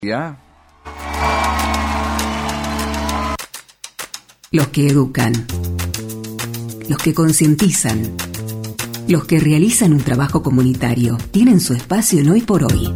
¿Ya? Los que educan, los que concientizan, los que realizan un trabajo comunitario tienen su espacio en Hoy por Hoy.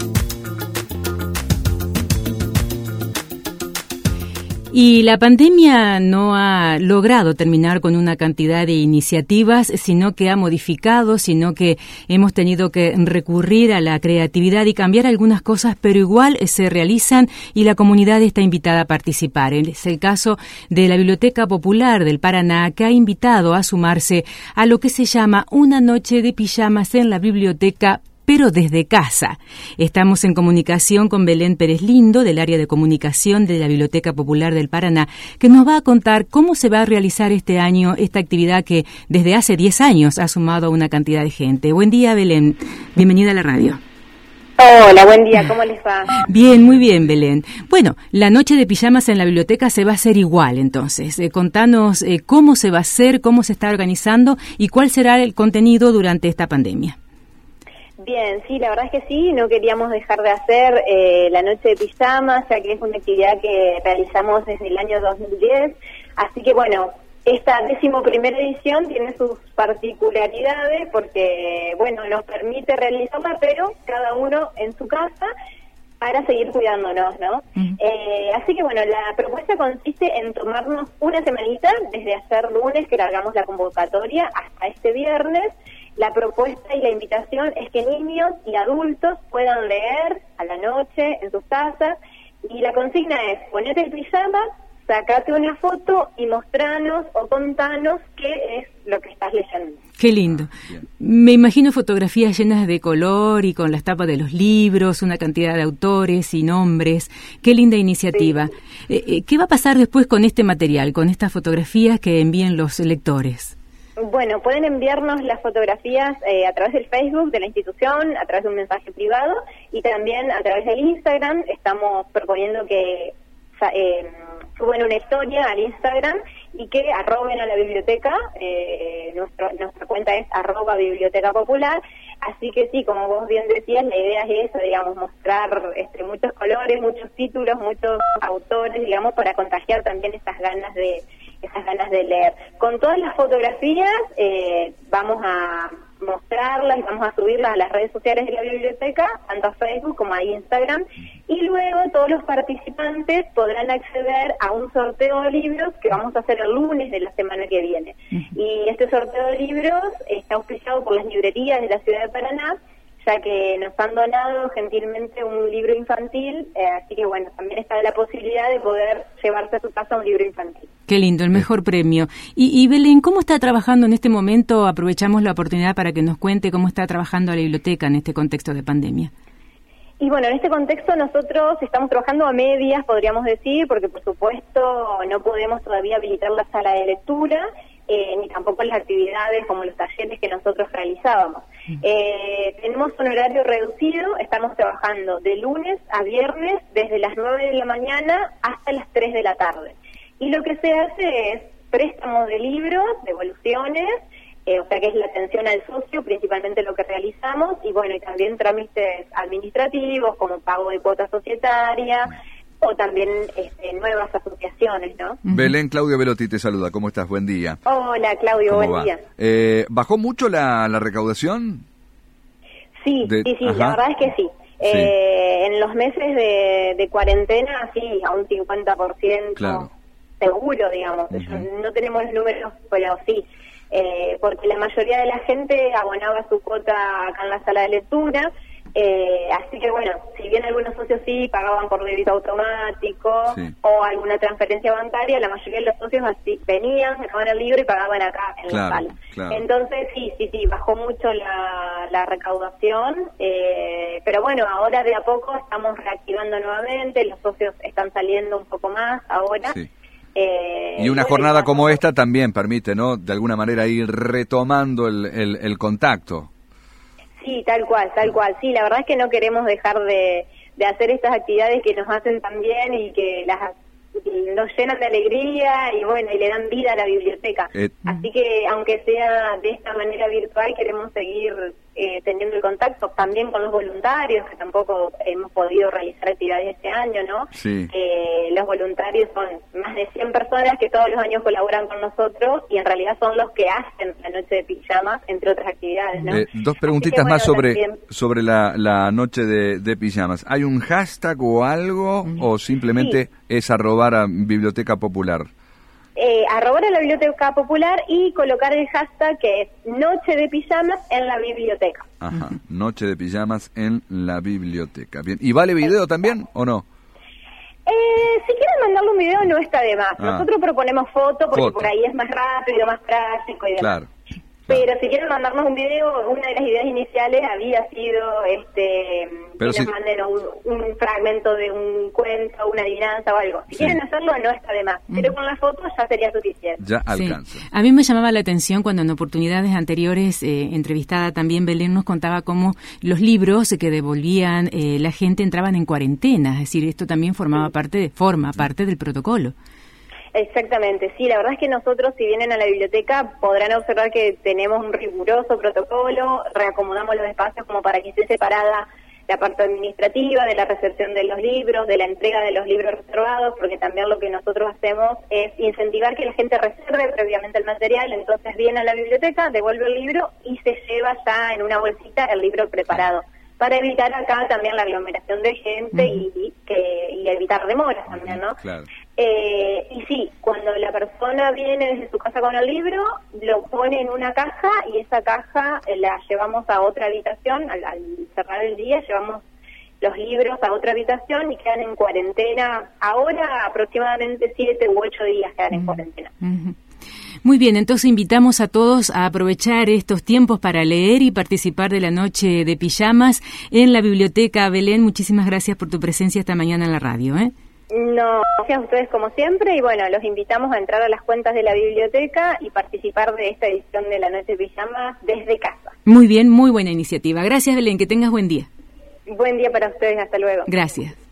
Y la pandemia no ha logrado terminar con una cantidad de iniciativas, sino que ha modificado, sino que hemos tenido que recurrir a la creatividad y cambiar algunas cosas, pero igual se realizan y la comunidad está invitada a participar. Es el caso de la Biblioteca Popular del Paraná, que ha invitado a sumarse a lo que se llama Una Noche de Pijamas en la Biblioteca, pero desde casa. Estamos en comunicación con Belén Pérez Lindo, del área de comunicación de la Biblioteca Popular del Paraná, que nos va a contar cómo se va a realizar este año esta actividad que desde hace 10 años ha sumado a una cantidad de gente. Buen día, Belén. Bienvenida a la radio. Hola, buen día. ¿Cómo les va? Bien, muy bien, Belén. Bueno, la noche de pijamas en la biblioteca se va a hacer igual, entonces. Contanos cómo se va a hacer, cómo se está organizando y cuál será el contenido durante esta pandemia. Bien, sí, la verdad es que sí, no queríamos dejar de hacer la noche de pijamas, ya que es una actividad que realizamos desde el año 2010, así que bueno, esta 11ª edición tiene sus particularidades porque, bueno, nos permite realizarla, pero cada uno en su casa para seguir cuidándonos, ¿no? Así que bueno, la propuesta consiste en tomarnos una semanita, desde ayer lunes que largamos la convocatoria hasta este viernes. La propuesta y la invitación es que niños y adultos puedan leer a la noche en sus casas y la consigna es ponete el pijama, sacate una foto y mostranos o contanos qué es lo que estás leyendo. Qué lindo. Me imagino fotografías llenas de color y con las tapas de los libros, una cantidad de autores y nombres. Qué linda iniciativa. Sí. ¿Qué va a pasar después con este material, con estas fotografías que envíen los lectores? Bueno, pueden enviarnos las fotografías a través del Facebook de la institución, a través de un mensaje privado y también a través del Instagram. Estamos proponiendo que suben una historia al Instagram y que arroben a la biblioteca. Nuestra cuenta es @biblioteca popular. Así que sí, como vos bien decías, la idea es eso, digamos, mostrar muchos colores, muchos títulos, muchos autores, digamos, para contagiar también esas ganas de leer. Con todas las fotografías vamos a mostrarlas y vamos a subirlas a las redes sociales de la biblioteca, tanto a Facebook como a Instagram, y luego todos los participantes podrán acceder a un sorteo de libros que vamos a hacer el lunes de la semana que viene. Y este sorteo de libros está auspiciado por las librerías de la ciudad de Paraná, ya que nos han donado gentilmente un libro infantil, así que bueno, también está la posibilidad de poder llevarse a su casa un libro infantil. Qué lindo, el mejor premio. Y Belén, ¿cómo está trabajando en este momento? Aprovechamos la oportunidad para que nos cuente cómo está trabajando la biblioteca en este contexto de pandemia. Y bueno, en este contexto nosotros estamos trabajando a medias, podríamos decir, porque por supuesto no podemos todavía habilitar la sala de lectura, ni tampoco las actividades como los talleres que nosotros realizábamos. Tenemos un horario reducido, estamos trabajando de lunes a viernes desde las 9 de la mañana hasta las 3 de la tarde. Y lo que se hace es préstamos de libros, devoluciones, o sea que es la atención al socio, principalmente lo que realizamos, y bueno, y también trámites administrativos como pago de cuota societaria, o también nuevas asociaciones, ¿no? Belén, Claudio Velotti te saluda, ¿cómo estás? Buen día. Hola, Claudio, buen día. ¿Bajó mucho la recaudación? Sí, la verdad es que sí. En los meses de cuarentena, sí, a un 50%, claro, seguro, digamos. No tenemos los números, pero sí, porque la mayoría de la gente abonaba su cuota acá en la sala de lectura. Así que bueno, si bien algunos socios sí pagaban por débito automático o alguna transferencia bancaria, la mayoría de los socios así venían, sacaban el libro y pagaban acá en la sala. Claro. Entonces sí, bajó mucho la recaudación, pero bueno, ahora de a poco estamos reactivando nuevamente, los socios están saliendo un poco más ahora. Sí. Y una jornada como esta también permite, ¿no?, de alguna manera ir retomando el contacto. Sí, tal cual. Sí, la verdad es que no queremos dejar de hacer estas actividades que nos hacen tan bien y que nos llenan de alegría y bueno, y le dan vida a la biblioteca. Así que aunque sea de esta manera virtual, queremos seguir teniendo el contacto también con los voluntarios, que tampoco hemos podido realizar actividades este año, ¿no? Sí. Los voluntarios son más de 100 personas que todos los años colaboran con nosotros y en realidad son los que hacen la noche de pijamas, entre otras actividades, ¿no? Dos preguntitas más sobre la noche de pijamas. ¿Hay un hashtag o algo o simplemente es arrobar a Biblioteca Popular? Arrobar a la Biblioteca Popular y colocar el hashtag que es Noche de Pijamas en la Biblioteca. Ajá, Noche de Pijamas en la Biblioteca. Bien. ¿Y vale video también o no? Si quieren mandarle un video no está de más. Nosotros proponemos foto porque por ahí es más rápido, más práctico y demás. Claro. Pero si quieren mandarnos un video, una de las ideas iniciales había sido que nos manden un fragmento de un cuento, una adivinanza o algo. Si quieren hacerlo, no está de más. Pero con la foto ya sería suficiente. Ya alcanza. A mí me llamaba la atención cuando en oportunidades anteriores, entrevistada también Belén nos contaba cómo los libros que devolvían la gente entraban en cuarentena. Es decir, esto también forma parte del protocolo. Exactamente, sí, la verdad es que nosotros, si vienen a la biblioteca, podrán observar que tenemos un riguroso protocolo, reacomodamos los espacios como para que esté separada la parte administrativa de la recepción de los libros, de la entrega de los libros reservados, porque también lo que nosotros hacemos es incentivar que la gente reserve previamente el material, entonces viene a la biblioteca, devuelve el libro y se lleva ya en una bolsita el libro preparado, para evitar acá también la aglomeración de gente y evitar demoras también, ¿no? Claro. Y sí, cuando la persona viene desde su casa con el libro, lo pone en una caja y esa caja la llevamos a otra habitación, al cerrar el día llevamos los libros a otra habitación y quedan en cuarentena. Ahora aproximadamente 7 u 8 días quedan en cuarentena. Muy bien, entonces invitamos a todos a aprovechar estos tiempos para leer y participar de la noche de pijamas en la biblioteca. Belén, muchísimas gracias por tu presencia esta mañana en la radio. No, gracias a ustedes como siempre y bueno, los invitamos a entrar a las cuentas de la biblioteca y participar de esta edición de la noche de pijamas desde casa. Muy bien, muy buena iniciativa. Gracias, Belén, que tengas buen día. Buen día para ustedes, hasta luego. Gracias.